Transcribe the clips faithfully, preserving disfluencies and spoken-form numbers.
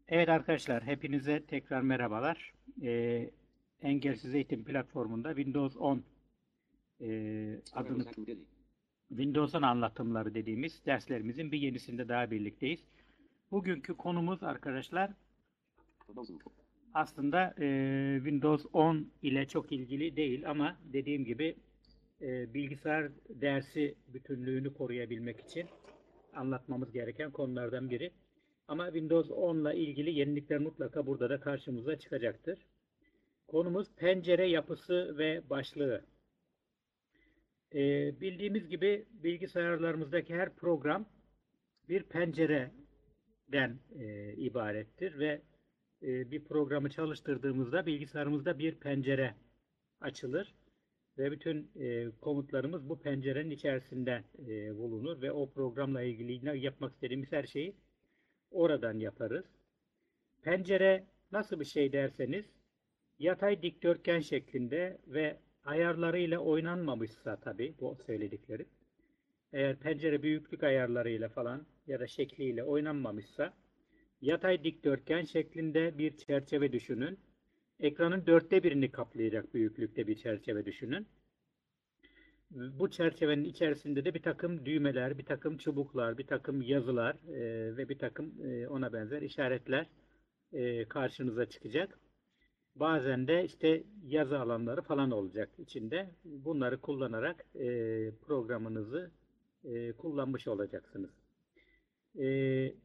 Evet arkadaşlar, hepinize tekrar merhabalar. Ee, Engelsiz Eğitim Platformu'nda Windows on e, adını Windows on anlatımları dediğimiz derslerimizin bir yenisinde daha birlikteyiz. Bugünkü konumuz arkadaşlar aslında e, Windows on ile çok ilgili değil ama dediğim gibi e, bilgisayar dersi bütünlüğünü koruyabilmek için anlatmamız gereken konulardan biri. Ama Windows on ile ilgili yenilikler mutlaka burada da karşımıza çıkacaktır. Konumuz pencere yapısı ve başlığı. Ee, bildiğimiz gibi bilgisayarlarımızdaki her program bir pencereden e, ibarettir ve e, bir programı çalıştırdığımızda bilgisayarımızda bir pencere açılır ve bütün e, komutlarımız bu pencerenin içerisinde e, bulunur ve o programla ilgili yapmak istediğimiz her şeyi oradan yaparız. Pencere nasıl bir şey derseniz, yatay dikdörtgen şeklinde ve ayarlarıyla oynanmamışsa tabii bu söyledikleri. Eğer pencere büyüklük ayarlarıyla falan ya da şekliyle oynanmamışsa yatay dikdörtgen şeklinde bir çerçeve düşünün. Ekranın dörtte birini kaplayacak büyüklükte bir çerçeve düşünün. Bu çerçevenin içerisinde de bir takım düğmeler, bir takım çubuklar, bir takım yazılar e, ve bir takım e, ona benzer işaretler e, karşınıza çıkacak. Bazen de işte yazı alanları falan olacak içinde. Bunları kullanarak e, programınızı e, kullanmış olacaksınız. E,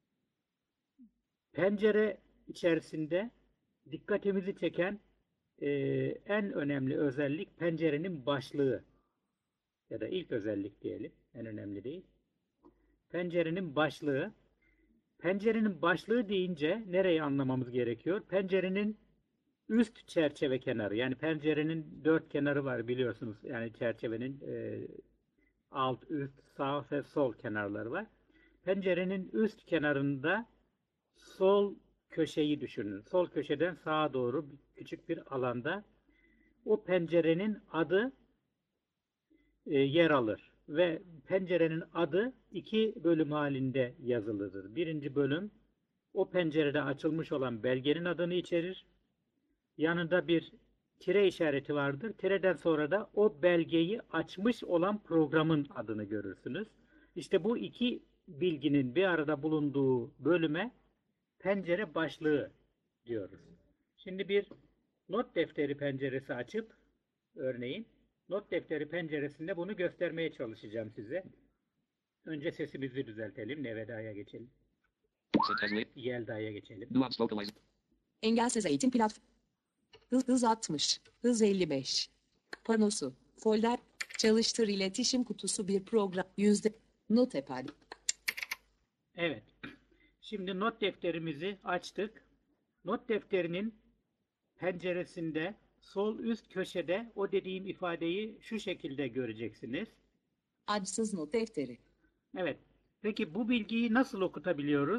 Pencere içerisinde dikkatimizi çeken e, en önemli özellik pencerenin başlığı ya da ilk özellik diyelim. En önemli değil. Pencerenin başlığı. Pencerenin başlığı deyince nereyi anlamamız gerekiyor? Pencerenin üst çerçeve kenarı, yani pencerenin dört kenarı var biliyorsunuz. Yani çerçevenin e, alt, üst, sağ ve sol kenarları var. Pencerenin üst kenarında sol köşeyi düşünün. Sol köşeden sağa doğru küçük bir alanda o pencerenin adı e, yer alır. Ve pencerenin adı iki bölüm halinde yazılıdır. Birinci bölüm o pencerede açılmış olan belgenin adını içerir. Yanında bir tire işareti vardır. Tireden sonra da o belgeyi açmış olan programın adını görürsünüz. İşte bu iki bilginin bir arada bulunduğu bölüme pencere başlığı diyoruz. Şimdi bir not defteri penceresi açıp örneğin not defteri penceresinde bunu göstermeye çalışacağım size. Önce sesimizi düzeltelim. Neveda'ya geçelim. Yelda'ya geçelim. Engelsiz eğitim platformu. Hız, hız altmış. Hız elli beş. Panosu. Folder. Çalıştır iletişim kutusu bir program. Yüzde. Notepad. Evet. Şimdi not defterimizi açtık. Not defterinin penceresinde sol üst köşede o dediğim ifadeyi şu şekilde göreceksiniz. Adsız not defteri. Evet. Peki bu bilgiyi nasıl okutabiliyoruz?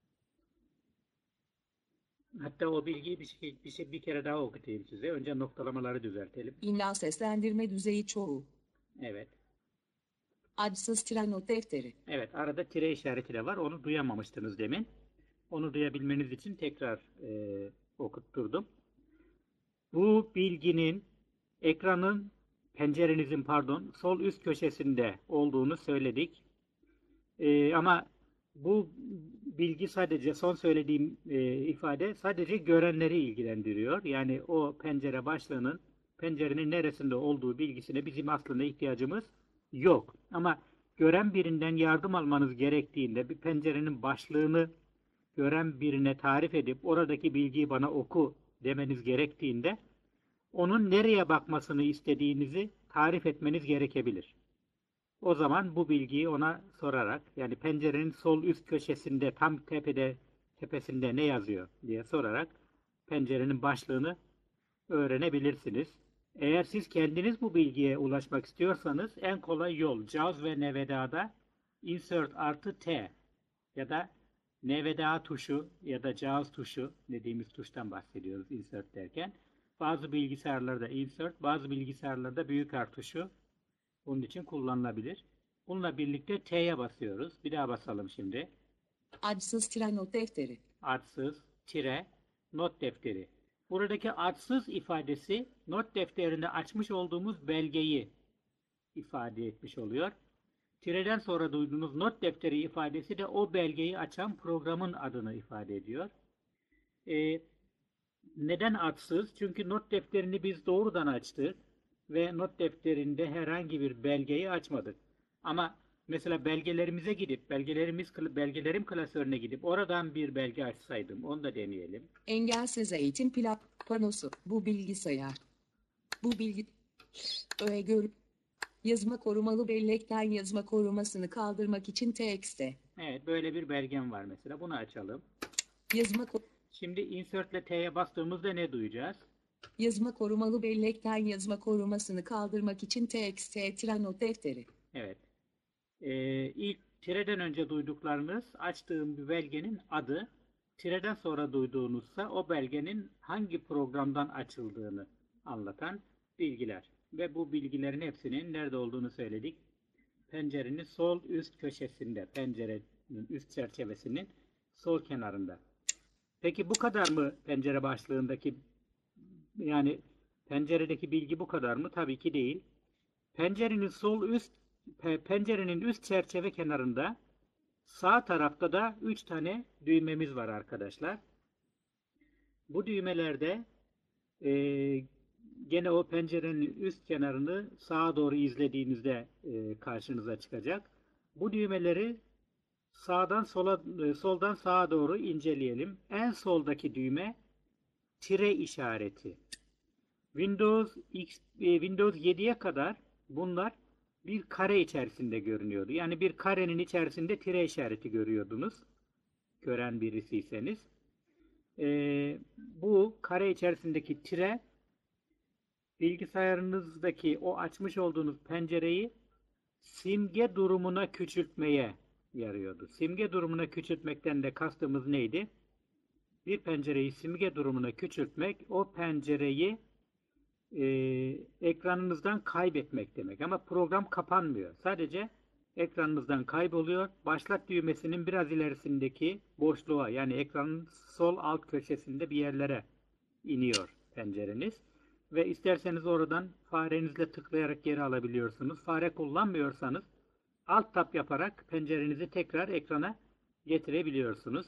Hatta o bilgiyi bir, şey, bir, şey, bir kere daha okutayım size. Önce noktalamaları düzeltelim. İmla seslendirme düzeyi çoğu. Evet. Adsız tren not defteri. Evet. Arada tire işareti de var. Onu duyamamıştınız demin. Onu duyabilmeniz için tekrar e, okutturdum. Bu bilginin ekranın, pencerenizin pardon, sol üst köşesinde olduğunu söyledik. Ee, ama bu bilgi sadece son söylediğim e, ifade sadece görenleri ilgilendiriyor. Yani o pencere başlığının pencerenin neresinde olduğu bilgisine bizim aslında ihtiyacımız yok. Ama gören birinden yardım almanız gerektiğinde bir pencerenin başlığını gören birine tarif edip oradaki bilgiyi bana oku demeniz gerektiğinde onun nereye bakmasını istediğinizi tarif etmeniz gerekebilir. O zaman bu bilgiyi ona sorarak, yani pencerenin sol üst köşesinde tam tepede tepesinde ne yazıyor diye sorarak pencerenin başlığını öğrenebilirsiniz. Eğer siz kendiniz bu bilgiye ulaşmak istiyorsanız en kolay yol JAWS ve N V D A'da insert artı T ya da N V D A tuşu ya da JAWS tuşu dediğimiz tuştan bahsediyoruz insert derken. Bazı bilgisayarlarda insert, bazı bilgisayarlarda büyük harf tuşu bunun için kullanılabilir. Bununla birlikte T'ye basıyoruz. Bir daha basalım şimdi. Adsız tren not defteri. adsız, tire, not defteri. Buradaki adsız ifadesi not defterinde açmış olduğumuz belgeyi ifade etmiş oluyor. Tireden sonra duyduğunuz not defteri ifadesi de o belgeyi açan programın adını ifade ediyor. Ee, neden adsız? Çünkü not defterini biz doğrudan açtık ve not defterinde herhangi bir belgeyi açmadık. Ama mesela belgelerimize gidip, belgelerimiz belgelerim klasörüne gidip oradan bir belge açsaydım, onu da deneyelim. Engelsiz eğitim plat panosu. Bu bilgisayar. Bu bilgi öğe gör yazma korumalı bellekten yazma korumasını kaldırmak için T X'te. Evet, böyle bir belgem var mesela. Bunu açalım. Yazma ko- Şimdi insert ile T'ye bastığımızda ne duyacağız? yazma korumalı bellekten yazma korumasını kaldırmak için T X T tire not defteri. Evet. Ee, ilk tireden önce duyduklarınız açtığım bir belgenin adı. Tireden sonra duyduğunuzsa o belgenin hangi programdan açıldığını anlatan bilgiler. Ve bu bilgilerin hepsinin nerede olduğunu söyledik. Pencerenin sol üst köşesinde, pencerenin üst çerçevesinin sol kenarında. Peki bu kadar mı pencere başlığındaki, yani penceredeki bilgi bu kadar mı? Tabii ki değil. Pencerenin sol üst pencerenin üst çerçeve kenarında sağ tarafta da üç tane düğmemiz var arkadaşlar. Bu düğmelerde e, gene o pencerenin üst kenarını sağa doğru izlediğinizde e, karşınıza çıkacak. Bu düğmeleri sağdan sola, e, soldan sağa doğru inceleyelim. En soldaki düğme tire işareti. Windows X, e, Windows yediye kadar bunlar bir kare içerisinde görünüyordu. Yani bir karenin içerisinde tire işareti görüyordunuz. Gören birisiyseniz. Ee, bu kare içerisindeki tire bilgisayarınızdaki o açmış olduğunuz pencereyi simge durumuna küçültmeye yarıyordu. Simge durumuna küçültmekten de kastımız neydi? Bir pencereyi simge durumuna küçültmek, o pencereyi e, ekranınızdan kaybetmek demek. Ama program kapanmıyor. Sadece ekranınızdan kayboluyor. Başlat düğmesinin biraz ilerisindeki boşluğa, yani ekranın sol alt köşesinde bir yerlere iniyor pencereniz. Ve isterseniz oradan farenizle tıklayarak geri alabiliyorsunuz. Fare kullanmıyorsanız alt tab yaparak pencerenizi tekrar ekrana getirebiliyorsunuz.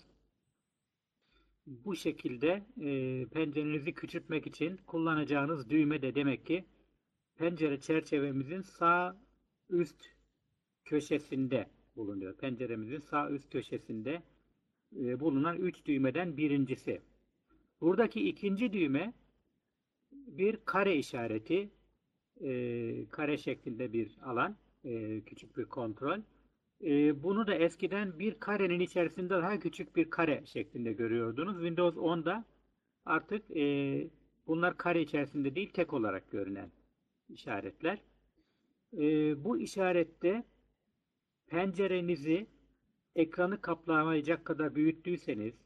Bu şekilde e, pencerenizi küçültmek için kullanacağınız düğme de demek ki pencere çerçevemizin sağ üst köşesinde bulunuyor. Penceremizin sağ üst köşesinde e, bulunan üç düğmeden birincisi. Buradaki ikinci düğme bir kare işareti, e, kare şeklinde bir alan, e, küçük bir kontrol. E, bunu da eskiden bir karenin içerisinde daha küçük bir kare şeklinde görüyordunuz. Windows onda artık e, bunlar kare içerisinde değil, tek olarak görünen işaretler. E, bu işarette pencerenizi ekranı kaplamayacak kadar büyüttüyseniz,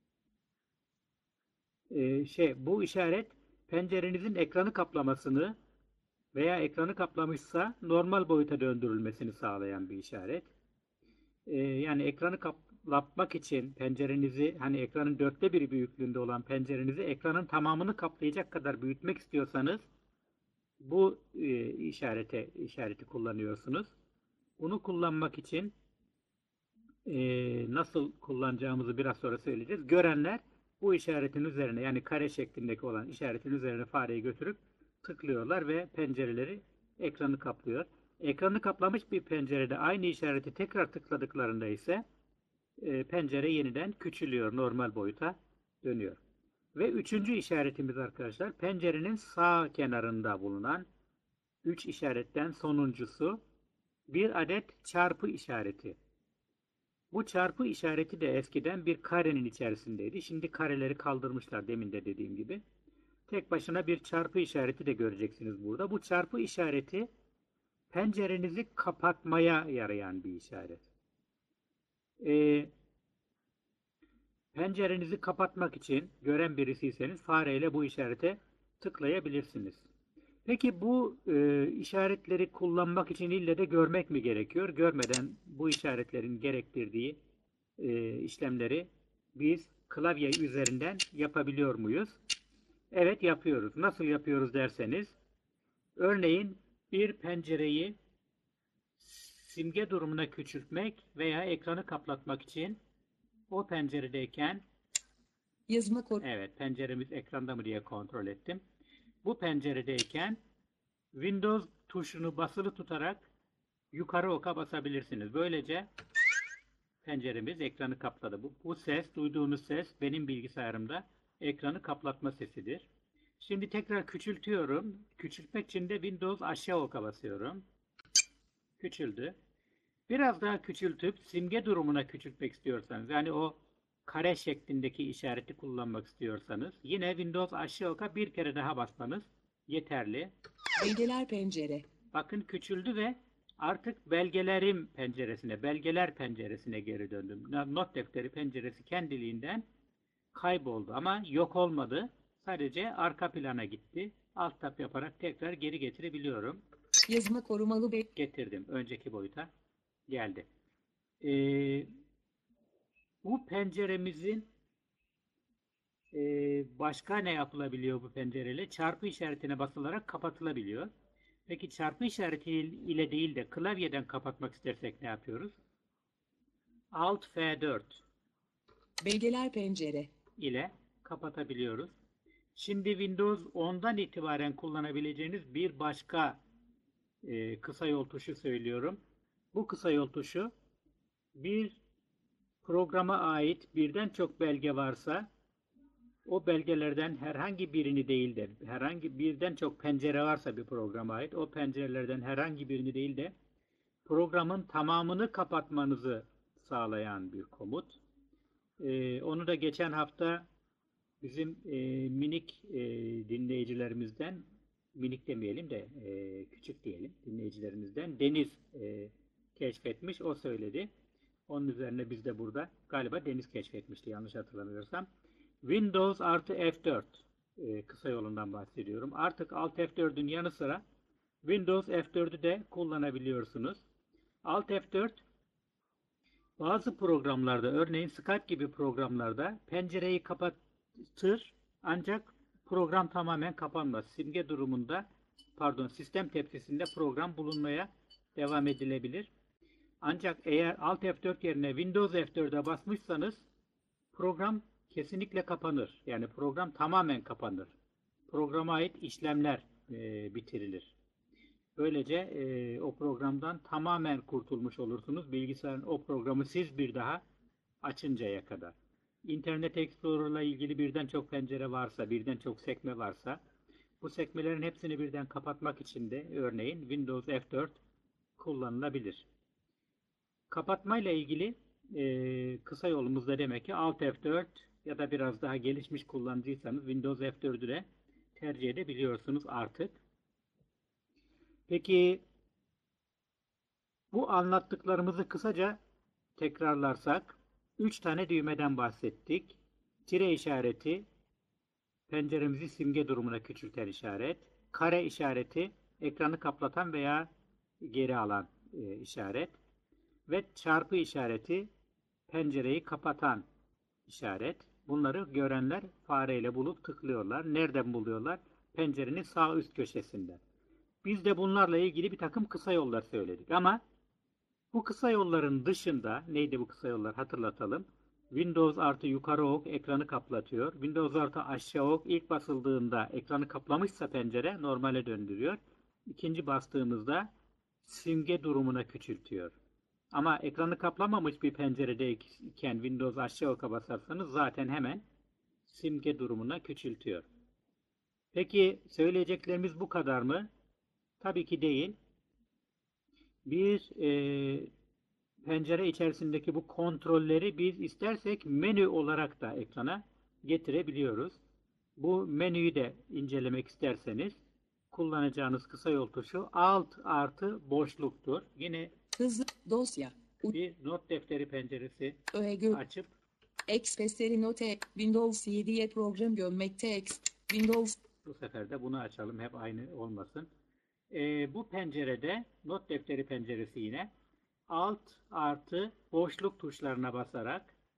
e, şey bu işaret pencerenizin ekranı kaplamasını veya ekranı kaplamışsa normal boyuta döndürülmesini sağlayan bir işaret. Ee, yani ekranı kaplatmak için pencerenizi, hani ekranın dörtte biri büyüklüğünde olan pencerenizi ekranın tamamını kaplayacak kadar büyütmek istiyorsanız bu e, işarete işareti kullanıyorsunuz. Bunu kullanmak için e, nasıl kullanacağımızı biraz sonra söyleyeceğiz. Görenler bu işaretin üzerine, yani kare şeklindeki olan işaretin üzerine fareyi götürüp tıklıyorlar ve pencereleri ekranı kaplıyor. Ekranı kaplamış bir pencerede aynı işareti tekrar tıkladıklarında ise e, pencere yeniden küçülüyor, normal boyuta dönüyor. Ve üçüncü işaretimiz arkadaşlar, pencerenin sağ kenarında bulunan üç işaretten sonuncusu bir adet çarpı işareti. Bu çarpı işareti de eskiden bir karenin içerisindeydi. Şimdi kareleri kaldırmışlar, demin de dediğim gibi. Tek başına bir çarpı işareti de göreceksiniz burada. Bu çarpı işareti pencerenizi kapatmaya yarayan bir işaret. Ee, pencerenizi kapatmak için gören birisiyseniz fareyle bu işarete tıklayabilirsiniz. Peki bu e, işaretleri kullanmak için ille de görmek mi gerekiyor? Görmeden bu işaretlerin gerektirdiği e, işlemleri biz klavye üzerinden yapabiliyor muyuz? Evet, yapıyoruz. Nasıl yapıyoruz derseniz, örneğin bir pencereyi simge durumuna küçültmek veya ekranı kaplatmak için o penceredeyken, Yazma kor. evet, penceremiz ekranda mı diye kontrol ettim. Bu penceredeyken Windows tuşunu basılı tutarak yukarı oka basabilirsiniz. Böylece penceremiz ekranı kapladı. Bu, bu ses, duyduğunuz ses benim bilgisayarımda ekranı kaplatma sesidir. Şimdi tekrar küçültüyorum. Küçültmek için de Windows aşağı oka basıyorum. Küçüldü. Biraz daha küçültüp simge durumuna küçültmek istiyorsanız, yani o kare şeklindeki işareti kullanmak istiyorsanız, yine Windows aşağı oka bir kere daha basmanız yeterli. Belgeler pencere. Bakın küçüldü ve artık belgelerim penceresine, belgeler penceresine geri döndüm. Not defteri penceresi kendiliğinden kayboldu ama yok olmadı. Sadece arka plana gitti. Alt tab yaparak tekrar geri getirebiliyorum. Yazma korumalı be. Getirdim. Önceki boyuta geldi. Ee, bu penceremizin e, başka ne yapılabiliyor bu pencereyle? Çarpı işaretine basılarak kapatılabiliyor. Peki çarpı işareti ile değil de klavyeden kapatmak istersek ne yapıyoruz? Alt F dört Belgeler pencere. ile kapatabiliyoruz. Şimdi Windows ondan itibaren kullanabileceğiniz bir başka e, kısa yol tuşu söylüyorum. Bu kısa yol tuşu bir programa ait birden çok belge varsa o belgelerden herhangi birini değil de herhangi birden çok pencere varsa bir programa ait o pencerelerden herhangi birini değil de programın tamamını kapatmanızı sağlayan bir komut. Ee, onu da geçen hafta bizim e, minik e, dinleyicilerimizden, minik demeyelim de e, küçük diyelim, dinleyicilerimizden Deniz e, keşfetmiş, o söyledi. Onun üzerine biz de burada galiba Deniz keşfetmişti yanlış hatırlamıyorsam. Windows artı F dört e, kısa yolundan bahsediyorum. Artık Alt F dördün yanı sıra Windows F dördü de kullanabiliyorsunuz. Alt F dört bazı programlarda, örneğin Skype gibi programlarda pencereyi kapatır ancak program tamamen kapanmaz. Simge durumunda, pardon, sistem tepsisinde program bulunmaya devam edilebilir. Ancak eğer Alt F dört yerine Windows F dörde basmışsanız program kesinlikle kapanır. Yani program tamamen kapanır. Programa ait işlemler e, bitirilir. Böylece e, o programdan tamamen kurtulmuş olursunuz. Bilgisayarın o programı siz bir daha açıncaya kadar. Internet Explorer ile ilgili birden çok pencere varsa, birden çok sekme varsa, bu sekmelerin hepsini birden kapatmak için de örneğin Windows F dört kullanılabilir. Kapatmayla ilgili e, kısa yolumuzda demek ki Alt F dört ya da biraz daha gelişmiş kullanıcıysanız Windows F dördü de tercih edebiliyorsunuz artık. Peki bu anlattıklarımızı kısaca tekrarlarsak, üç tane düğmeden bahsettik. Tire işareti, penceremizi simge durumuna küçülten işaret. Kare işareti, ekranı kaplatan veya geri alan e, işaret. Ve çarpı işareti, pencereyi kapatan işaret. Bunları görenler fareyle bulup tıklıyorlar. Nereden buluyorlar? Pencerenin sağ üst köşesinden. Biz de bunlarla ilgili bir takım kısa yollar söyledik ama bu kısa yolların dışında, neydi bu kısa yollar hatırlatalım. Windows artı yukarı ok ekranı kaplatıyor. Windows artı aşağı ok ilk basıldığında ekranı kaplamışsa pencere normale döndürüyor. İkinci bastığımızda simge durumuna küçültüyor. Ama ekranı kaplamamış bir penceredeyken Windows aşağı oka basarsanız zaten hemen simge durumuna küçültüyor. Peki söyleyeceklerimiz bu kadar mı? Tabii ki değil. Bir e, pencere içerisindeki bu kontrolleri biz istersek menü olarak da ekrana getirebiliyoruz. Bu menüyü de incelemek isterseniz kullanacağınız kısa yol tuşu Alt artı boşluktur. Yine Hızlı dosya. bir not defteri penceresi Öğe açıp Express'leri note. Windows yediye program gömmek text. Windows. bu sefer de bunu açalım. Hep aynı olmasın. Ee, bu pencerede not defteri penceresi yine Alt artı boşluk tuşlarına basarak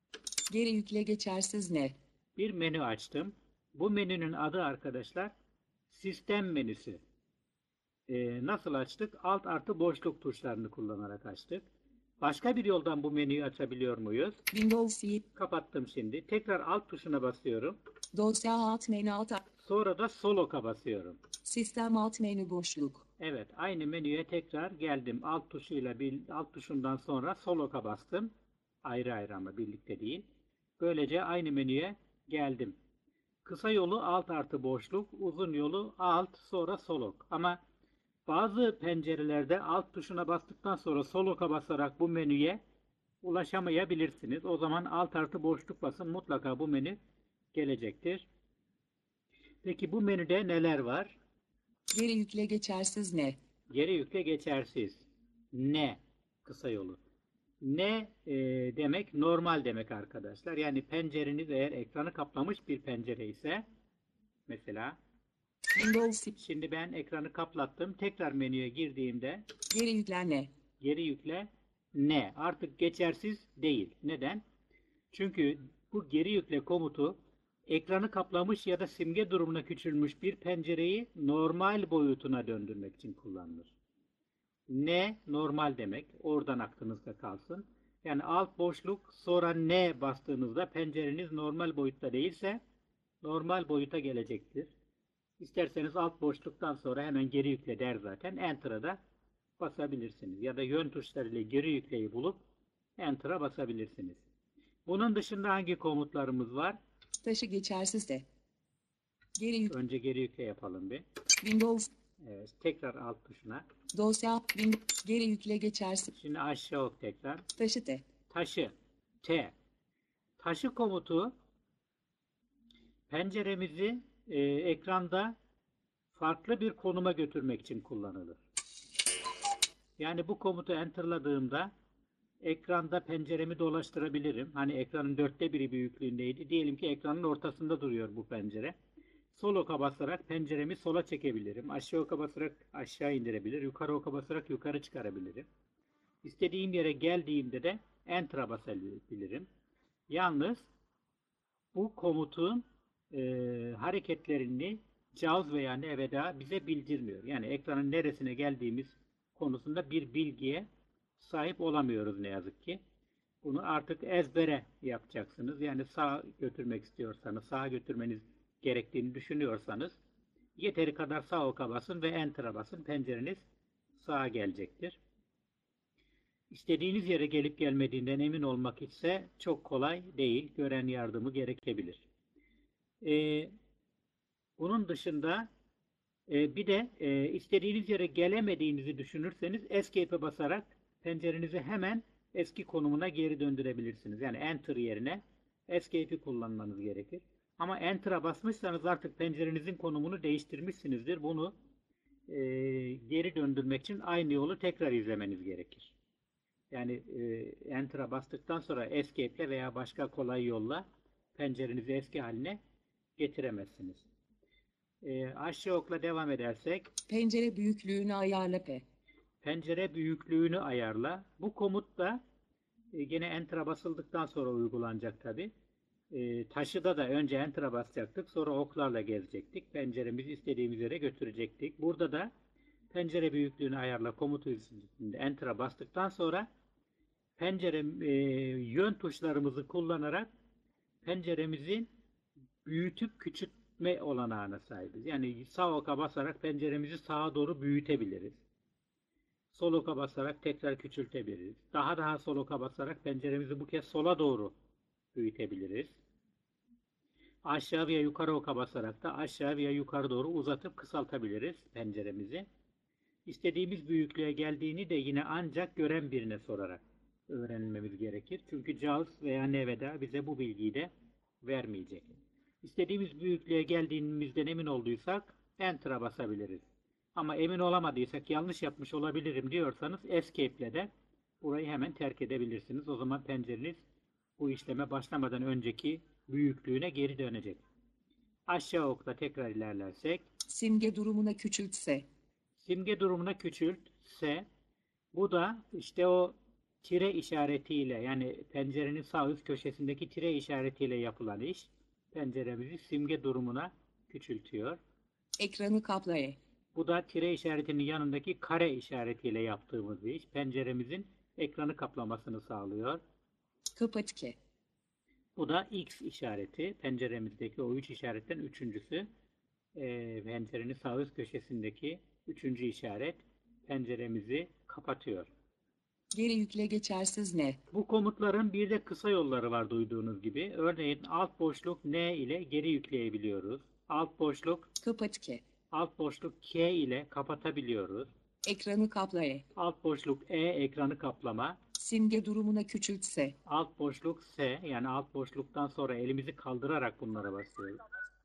Geri yükle geçersiz ne? Bir menü açtım. Bu menünün adı arkadaşlar sistem menüsü. Ee, nasıl açtık? Alt artı boşluk tuşlarını kullanarak açtık. Başka bir yoldan bu menüyü açabiliyor muyuz? Windows Y. Kapattım şimdi. Tekrar alt tuşuna basıyorum. Dosya alt menü alt. Sonra da sol oka basıyorum. Sistem alt menü boşluk. Evet, aynı menüye tekrar geldim. Alt tuşuyla bir alt tuşundan sonra sol oka bastım. Ayrı ayrı ama birlikte değil. Böylece aynı menüye geldim. Kısa yolu alt artı boşluk, uzun yolu alt sonra sol ok. Ama bazı pencerelerde alt tuşuna bastıktan sonra sol oka basarak bu menüye ulaşamayabilirsiniz. O zaman alt artı boşluk basın, mutlaka bu menü gelecektir. Peki bu menüde neler var? Geri yükle geçersiz ne? Geri yükle geçersiz. Ne? Kısa yolu. Ne e, demek? Normal demek arkadaşlar. Yani pencereniz eğer ekranı kaplamış bir pencere ise mesela Windows Y. şimdi ben ekranı kaplattım. Tekrar menüye girdiğimde Geri yükle ne? geri yükle ne? Artık geçersiz değil. Neden? Çünkü bu geri yükle komutu ekranı kaplamış ya da simge durumuna küçülmüş bir pencereyi normal boyutuna döndürmek için kullanılır. Ne normal demek. Oradan aklınızda kalsın. Yani alt boşluk sonra ne bastığınızda pencereniz normal boyutta değilse normal boyuta gelecektir. İsterseniz alt boşluktan sonra hemen geri yükle der zaten. Enter'a da basabilirsiniz. Ya da yön tuşlarıyla geri yükleyi bulup Enter'a basabilirsiniz. Bunun dışında hangi komutlarımız var? Taşı geçersiz de. Geri yük. Önce geri yükle yapalım bir. Windows. Evet, tekrar alt tuşuna. Dosya. Windows. Geri yükle geçersiz. Şimdi aşağı ok tekrar. Taşı de. Taşı. T. Taşı komutu penceremizi e, ekranda farklı bir konuma götürmek için kullanılır. Yani bu komutu enterladığımda ekranda penceremi dolaştırabilirim. Hani ekranın dörtte biri büyüklüğündeydi. Diyelim ki ekranın ortasında duruyor bu pencere. Sol oka basarak penceremi sola çekebilirim. Aşağı oka basarak aşağı indirebilir. Yukarı oka basarak yukarı çıkarabilirim. İstediğim yere geldiğimde de Enter'a basabilirim. Yalnız bu komutun e, hareketlerini JAWS veya NVDA bize bildirmiyor. Yani ekranın neresine geldiğimiz konusunda bir bilgiye sahip olamıyoruz ne yazık ki. Bunu artık ezbere yapacaksınız. Yani sağa götürmek istiyorsanız, sağa götürmeniz gerektiğini düşünüyorsanız yeteri kadar sağ oka basın ve Enter'a basın. Pencereniz sağa gelecektir. İstediğiniz yere gelip gelmediğinden emin olmak ise çok kolay değil. Gören yardımı gerekebilir. Ee, bunun dışında e, bir de e, istediğiniz yere gelemediğinizi düşünürseniz Escape'e basarak pencerenizi hemen eski konumuna geri döndürebilirsiniz. Yani Enter yerine Escape'i kullanmanız gerekir. Ama Enter'a basmışsanız artık pencerenizin konumunu değiştirmişsinizdir. Bunu e, geri döndürmek için aynı yolu tekrar izlemeniz gerekir. Yani e, Enter'a bastıktan sonra Escape'le veya başka kolay yolla pencerenizi eski haline getiremezsiniz. E, aşağı okla devam edersek Pencere büyüklüğünü ayarla P. pencere büyüklüğünü ayarla. Bu komut da e, gene Enter'a basıldıktan sonra uygulanacak tabi. E, taşıda da önce Enter'a basacaktık. Sonra oklarla gezecektik. Penceremizi istediğimiz yere götürecektik. Burada da pencere büyüklüğünü ayarla komutu üstünde Enter'a bastıktan sonra pencere e, yön tuşlarımızı kullanarak penceremizin büyütüp küçültme olanağına sahibiz. Yani sağ oka basarak penceremizi sağa doğru büyütebiliriz. Sol oka basarak tekrar küçültebiliriz. Daha daha sol oka basarak penceremizi bu kez sola doğru büyütebiliriz. Aşağı veya yukarı oka basarak da aşağı veya yukarı doğru uzatıp kısaltabiliriz penceremizi. İstediğimiz büyüklüğe geldiğini de yine ancak gören birine sorarak öğrenmemiz gerekir. Çünkü JAWS veya NVDA bize bu bilgiyi de vermeyecek. İstediğimiz büyüklüğe geldiğimizden emin olduysak Enter'a basabiliriz. Ama emin olamadıysak, yanlış yapmış olabilirim diyorsanız Escape'le de burayı hemen terk edebilirsiniz. O zaman pencereniz bu işleme başlamadan önceki büyüklüğüne geri dönecek. Aşağı okla tekrar ilerlersek Simge durumuna küçültse. simge durumuna küçültse bu da işte o tire işaretiyle, yani pencerenin sağ üst köşesindeki tire işaretiyle yapılan iş penceremizi simge durumuna küçültüyor. Ekranı kaplaya. Bu da tire işaretinin yanındaki kare işaretiyle yaptığımız iş penceremizin ekranı kaplamasını sağlıyor. Kapatke. Bu da X işareti. Penceremizdeki o üç işaretten üçüncüsü. E, pencerenin sağ üst köşesindeki üçüncü işaret penceremizi kapatıyor. Geri yükle geçersiz ne? Bu komutların bir de kısa yolları var duyduğunuz gibi. Örneğin alt boşluk N ile geri yükleyebiliyoruz. Alt boşluk Kapatke. alt boşluk K ile kapatabiliyoruz. Ekranı kaplaya. Alt boşluk E ekranı kaplama. Simge durumuna küçültse. Alt boşluk S, yani alt boşluktan sonra elimizi kaldırarak bunlara basıyoruz.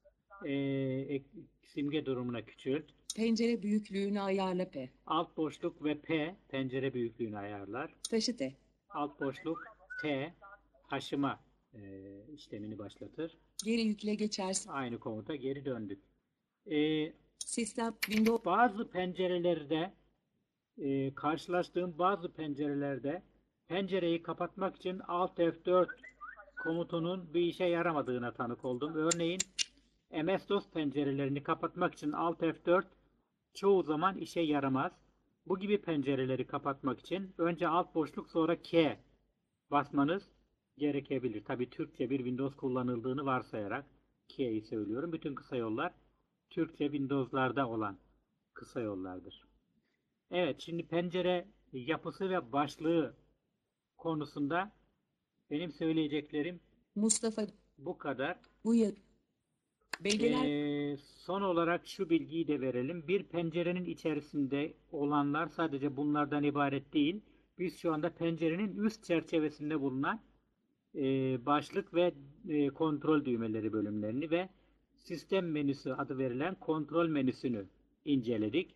Ee, simge durumuna küçült. Pencere büyüklüğünü ayarla P. Alt boşluk ve P pencere büyüklüğünü ayarlar. Taşıt E. Alt boşluk T taşıma e, işlemini başlatır. Geri yükle geçersiz. Aynı komuta geri döndük. Ee, Sistem Windows. bazı pencerelerde e, karşılaştığım bazı pencerelerde pencereyi kapatmak için Alt F dört komutunun bir işe yaramadığına tanık oldum. Örneğin M S DOS pencerelerini kapatmak için Alt F dört çoğu zaman işe yaramaz. Bu gibi pencereleri kapatmak için önce alt boşluk sonra K basmanız gerekebilir. Tabi Türkçe bir Windows kullanıldığını varsayarak K'yi söylüyorum. Bütün kısa yollar Türkçe Windows'larda olan kısa yollardır. Evet, şimdi pencere yapısı ve başlığı konusunda benim söyleyeceklerim Mustafa. bu kadar. Uyar. Belgeler. Ee, son olarak şu bilgiyi de verelim. Bir pencerenin içerisinde olanlar sadece bunlardan ibaret değil. Biz şu anda pencerenin üst çerçevesinde bulunan e, başlık ve e, kontrol düğmeleri bölümlerini ve sistem menüsü adı verilen kontrol menüsünü inceledik.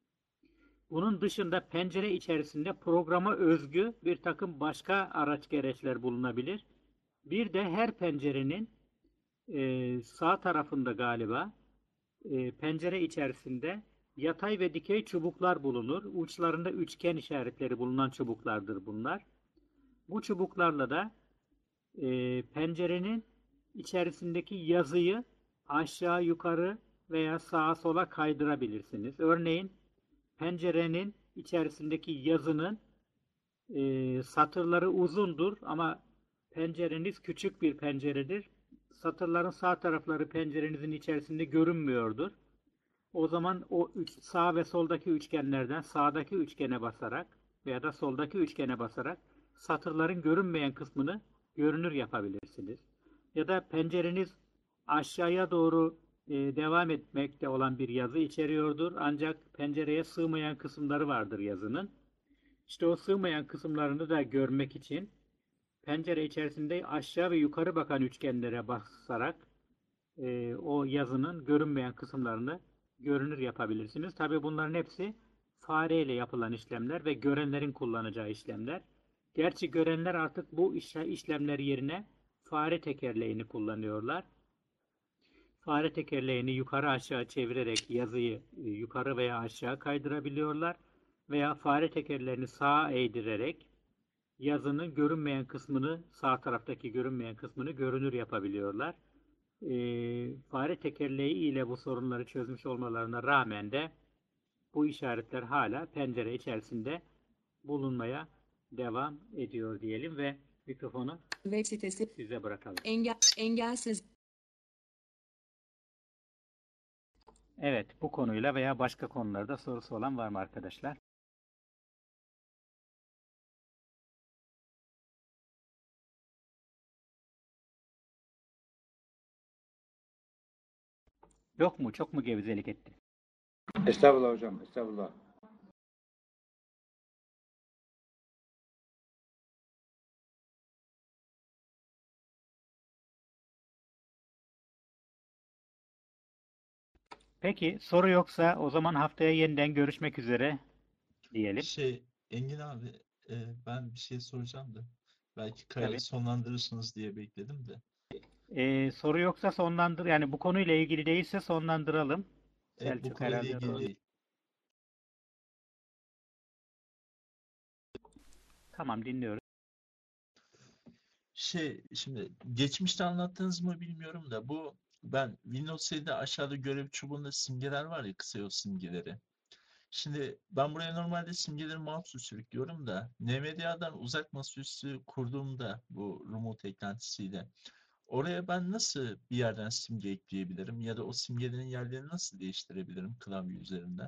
Bunun dışında pencere içerisinde programa özgü bir takım başka araç gereçler bulunabilir. Bir de her pencerenin e, sağ tarafında galiba e, pencere içerisinde yatay ve dikey çubuklar bulunur. Uçlarında üçgen işaretleri bulunan çubuklardır bunlar. Bu çubuklarla da e, pencerenin içerisindeki yazıyı aşağı yukarı veya sağa sola kaydırabilirsiniz. Örneğin pencerenin içerisindeki yazının e, satırları uzundur ama pencereniz küçük bir penceredir. Satırların sağ tarafları pencerenizin içerisinde görünmüyordur. O zaman o üç, sağ ve soldaki üçgenlerden sağdaki üçgene basarak veya da soldaki üçgene basarak satırların görünmeyen kısmını görünür yapabilirsiniz. Ya da pencereniz aşağıya doğru e, devam etmekte olan bir yazı içeriyordur. Ancak pencereye sığmayan kısımları vardır yazının. İşte o sığmayan kısımlarını da görmek için pencere içerisinde aşağı ve yukarı bakan üçgenlere basarak e, o yazının görünmeyen kısımlarını görünür yapabilirsiniz. Tabi bunların hepsi fareyle yapılan işlemler ve görenlerin kullanacağı işlemler. Gerçi görenler artık bu işlemler yerine fare tekerleğini kullanıyorlar. Fare tekerleğini yukarı aşağı çevirerek yazıyı yukarı veya aşağı kaydırabiliyorlar. Veya fare tekerlerini sağa eğdirerek yazının görünmeyen kısmını, sağ taraftaki görünmeyen kısmını görünür yapabiliyorlar. E, fare tekerleği ile bu sorunları çözmüş olmalarına rağmen de bu işaretler hala pencere içerisinde bulunmaya devam ediyor diyelim ve mikrofonu Web sitesi. size bırakalım. Engel, engelsiz. Evet, bu konuyla veya başka konularda sorusu olan var mı arkadaşlar? Yok mu? Çok mu gevezelik etti? Estağfurullah hocam, estağfurullah. Peki soru yoksa o zaman haftaya yeniden görüşmek üzere diyelim. Şey, Engin abi, e, ben bir şey soracağım da belki Tabii. kaydı sonlandırırsınız diye bekledim de. Ee, soru yoksa sonlandır. Yani bu konuyla ilgili değilse sonlandıralım. E, bu Selçuk konuyla herhalde ilgili doğru. değil. Tamam, dinliyorum. Şey, şimdi geçmişte anlattınız mı bilmiyorum da bu ben Windows seki'de aşağıda görev çubuğunda simgeler var ya, kısa yol simgeleri. Şimdi ben buraya normalde simgeleri mouse'u sürüklüyorum da N V D A'dan uzak masaüstü kurduğumda bu remote eklentisiyle oraya ben nasıl bir yerden simge ekleyebilirim ya da o simgelerin yerlerini nasıl değiştirebilirim klavye üzerinde?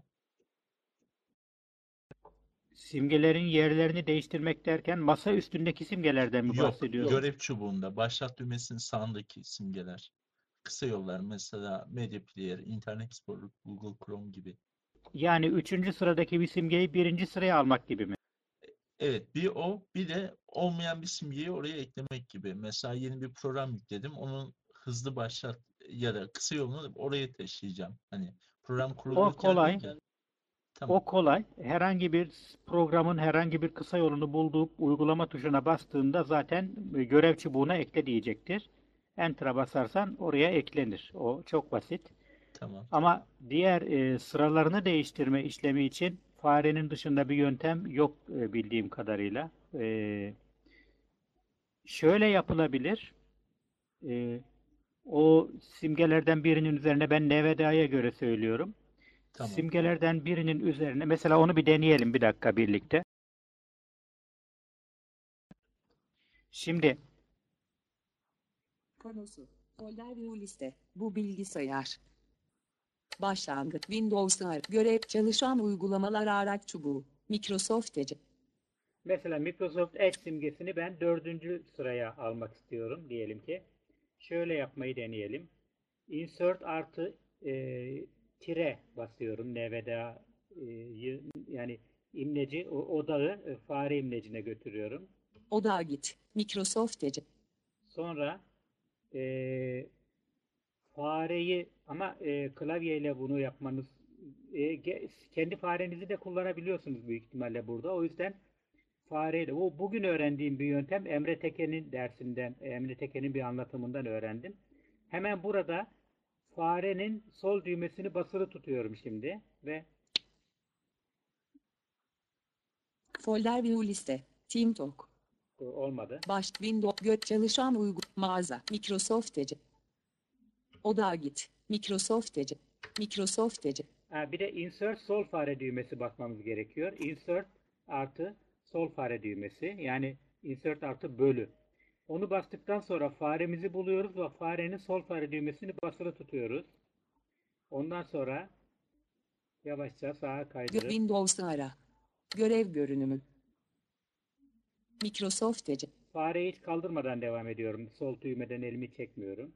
Simgelerin yerlerini değiştirmek derken masa üstündeki simgelerden mi Yok, bahsediyorsun? görev çubuğunda başlat düğmesinin sağındaki simgeler. Kısa yollar mesela Media Player, Internet Explorer, Google Chrome gibi. Yani üçüncü sıradaki bir simgeyi birinci sıraya almak gibi mi? Evet, bir o, bir de olmayan bir simgeyi oraya eklemek gibi. Mesela yeni bir program yükledim, onun hızlı başlat ya da kısa yolunu oraya taşıyacağım. Hani program O kurulurken kolay. değil de. Tamam, O kolay. Herhangi bir programın herhangi bir kısa yolunu bulduğu uygulama tuşuna bastığında zaten e, görev çubuğuna ekle diyecektir. Enter'a basarsan oraya eklenir. O çok basit. tamam. Ama diğer e, sıralarını değiştirme işlemi için farenin dışında bir yöntem yok e, bildiğim kadarıyla. E, şöyle yapılabilir. E, o simgelerden birinin üzerine ben N V D A'ya göre söylüyorum. Tamam. Simgelerden birinin üzerine mesela onu bir deneyelim bir dakika birlikte. Şimdi Panosu. Folder view liste. Bu bilgisayar. Başlangıç. Windows ar. Görev. Çalışan uygulamalar araç çubuğu. Microsoft Edge. mesela Microsoft Edge simgesini ben dördüncü sıraya almak istiyorum diyelim ki. Şöyle yapmayı deneyelim. Insert artı e, tire basıyorum. N V D A'yı yani imleci o odağı e, fare imlecine götürüyorum. Odağa git. Microsoft Edge. Sonra e, fareyi ama e, klavyeyle bunu yapmanız e, ge- kendi farenizi de kullanabiliyorsunuz büyük ihtimalle burada. O yüzden fareyle. O bugün öğrendiğim bir yöntem. Emre Teke'nin dersinden, Emre Teke'nin bir anlatımından öğrendim. Hemen burada farenin sol düğmesini basılı tutuyorum şimdi ve Folder view liste. TeamTalk. olmadı. Baş. Windows. Gö çalışan uygu. Mağaza. Microsoft Edge. Odağa git. Microsoft Edge. Microsoft Edge. Ha, bir de insert sol fare düğmesi basmamız gerekiyor. Insert artı sol fare düğmesi. Yani insert artı bölü. Onu bastıktan sonra faremizi buluyoruz ve farenin sol fare düğmesini basılı tutuyoruz. Ondan sonra yavaşça sağa Gö kaydırıp Windows ara. Görev görünümü. Microsoft Edge. fareyi hiç kaldırmadan devam ediyorum. Sol düğmeden elimi çekmiyorum.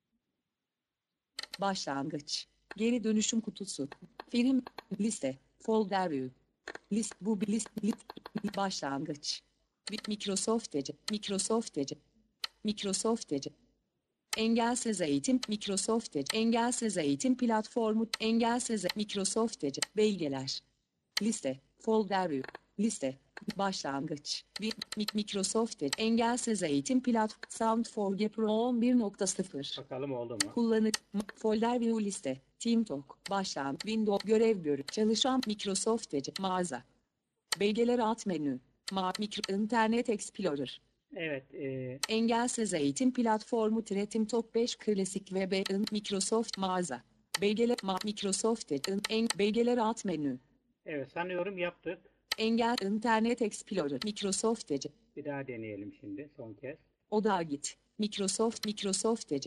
Başlangıç. Geri dönüşüm kutusu. Film. Liste. Folder view. List. Bu bir list. List. Başlangıç. Bi- Microsoft Edge. Microsoft Edge. Microsoft Edge. Engelsiz eğitim. Microsoft Edge. Engelsiz eğitim platformu. Engelsiz e- Microsoft Edge. Belgeler. Liste. Folder view. Liste. Başlangıç. Bi- Mi- Microsoft Edge. Engelsiz eğitim platformu. Sound for G Pro on bir nokta sıfır. Bakalım oldu mu? Kullanıcı. Folder view liste. TeamTalk. Başlan. Windows. Görev görü. Çalışan. Microsoft Edge. Mağaza. Belgeler alt menü. Ma Micro Internet Explorer. Evet, e, Engelsiz eğitim platformu Tretim Top beş Klasik ve B Microsoft Mağaza. Belgeler Ma Microsoft Edge. En belgeler alt menü. evet sanıyorum yaptık. Engel Internet Explorer. Microsoft Edge. Bir daha deneyelim şimdi son kez. Odağa git. Microsoft Microsoft Edge.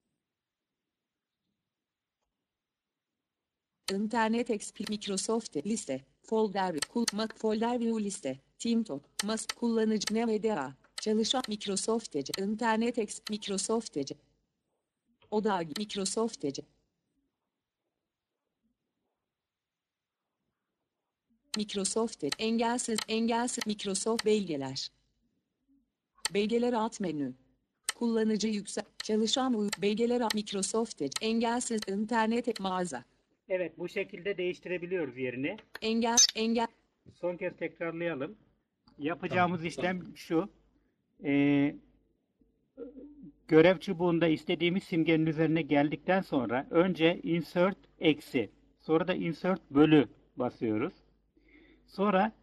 İnternet Explorer Microsoft liste folder kulma folder view liste TeamTalk mas kullanıcı N V D A çalışan Microsoft Edge İnternet Ex Microsoft Edge Odağa git. Microsoft Edge Microsoft Edge engelsiz engelsiz Microsoft belgeler belgeler alt menü kullanıcı yüksel çalışan uy belgeler alt Microsoft Edge engelsiz internet mağaza Evet, bu şekilde değiştirebiliyoruz yerini. engel engel Son kez tekrarlayalım. Tamam. Yapacağımız işlem şu. E, görev çubuğunda istediğimiz simgenin üzerine geldikten sonra önce insert eksi, sonra da insert bölü basıyoruz. Sonra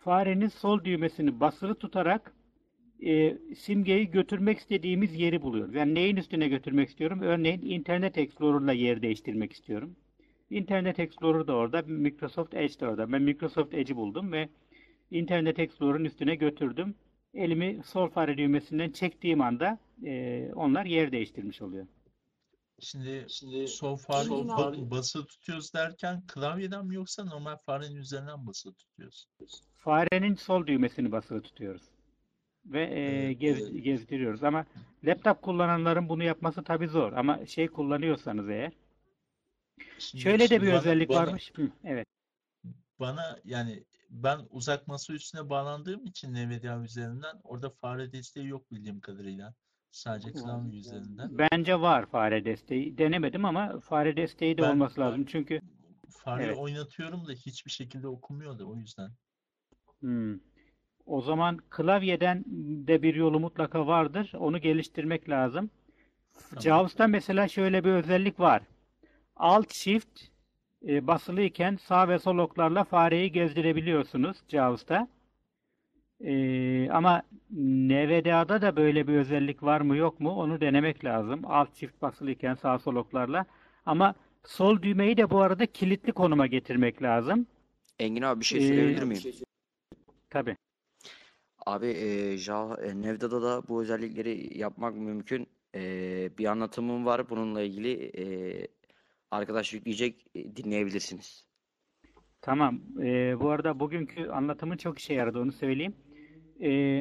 farenin sol düğmesini basılı tutarak e, simgeyi götürmek istediğimiz yeri buluyoruz. Yani neyin üstüne götürmek istiyorum? Örneğin Internet Explorer'la yer değiştirmek istiyorum. Internet Explorer da orada, Microsoft Edge de orada. Ben Microsoft Edge'i buldum ve Internet Explorer'ın üstüne götürdüm. Elimi sol fare düğmesinden çektiğim anda e, onlar yer değiştirmiş oluyor. Şimdi sol fare Engin ba- abi. basılı tutuyoruz derken klavyeden mi yoksa normal farenin üzerinden mi basılı tutuyoruz? Farenin sol düğmesini basılı tutuyoruz ve e, Ee, gez- gezdiriyoruz. Ama laptop kullananların bunu yapması tabii zor. Ama şey kullanıyorsanız eğer, şimdi şöyle de bir bana özellik varmış. Hı, evet. bana yani ben uzak masa üstüne bağlandığım için NVDA üzerinden orada fare desteği yok bildiğim kadarıyla. Sadece klavye üzerinden. Bence var fare desteği. Denemedim ama fare desteği de Ben olması lazım. Çünkü fareyi evet. oynatıyorum da hiçbir şekilde okumuyor da o yüzden. Hmm. O zaman klavyeden de bir yolu mutlaka vardır. Onu geliştirmek lazım. Tamam. JAWS'ta mesela şöyle bir özellik var. Alt Shift e, basılıyken sağ ve sol oklarla fareyi gezdirebiliyorsunuz JAWS'ta. E, ama N V D A'da da böyle bir özellik var mı yok mu onu denemek lazım. Alt Shift basılıyken sağ sol oklarla. Ama sol düğmeyi de bu arada kilitli konuma getirmek lazım. Engin abi bir şey E, söyleyebilir miyim? tabii. Abi e, Java, e, Nevda'da da bu özellikleri yapmak mümkün. E, bir anlatımım var bununla ilgili. E, arkadaş yükleyecek, e, dinleyebilirsiniz. Tamam. E, bu arada bugünkü anlatımın çok işe yaradı onu söyleyeyim. E,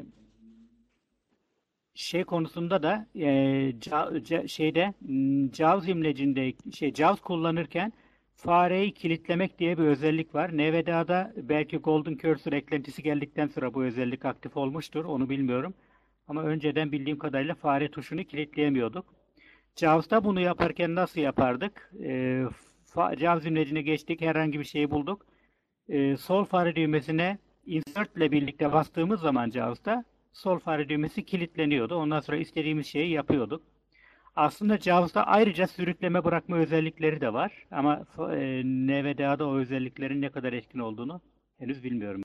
şey konusunda da e, ca- ca- şeyde m, JAWS imlecinde şey JAWS kullanırken fareyi kilitlemek diye bir özellik var. N V D A'da belki Golden Cursor eklentisi geldikten sonra bu özellik aktif olmuştur. Onu bilmiyorum. Ama önceden bildiğim kadarıyla fare tuşunu kilitleyemiyorduk. JAWS'ta bunu yaparken nasıl yapardık? E, fa- JAWS imlecine geçtik, herhangi bir şeyi bulduk. E, sol fare düğmesine insert ile birlikte bastığımız zaman JAWS'ta sol fare düğmesi kilitleniyordu. Ondan sonra istediğimiz şeyi yapıyorduk. Aslında JAWS'ta ayrıca sürükleme bırakma özellikleri de var. Ama e, N V D A'da o özelliklerin ne kadar etkin olduğunu henüz bilmiyorum.